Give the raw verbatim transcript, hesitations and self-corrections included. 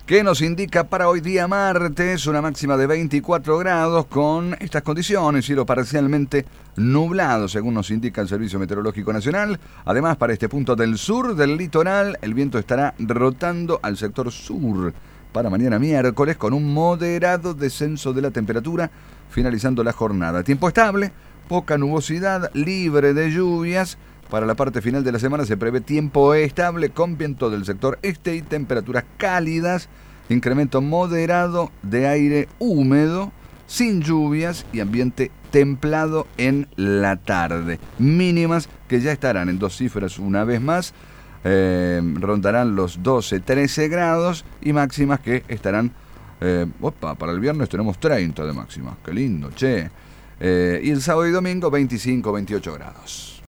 que nos indica para hoy día martes una máxima de veinticuatro grados con estas condiciones, cielo parcialmente nublado, según nos indica el Servicio Meteorológico Nacional. Además, para este punto del sur del litoral, el viento estará rotando al sector sur para mañana miércoles con un moderado descenso de la temperatura, finalizando la jornada. Tiempo estable, poca nubosidad, libre de lluvias. Para la parte final de la semana se prevé tiempo estable con viento del sector este y temperaturas cálidas, incremento moderado de aire húmedo, sin lluvias y ambiente templado en la tarde. Mínimas que ya estarán en dos cifras una vez más, eh, rondarán los doce, trece grados y máximas que estarán, eh, opa, para el viernes tenemos treinta de máximas, qué lindo, che. Eh, y el sábado y domingo veinticinco, veintiocho grados.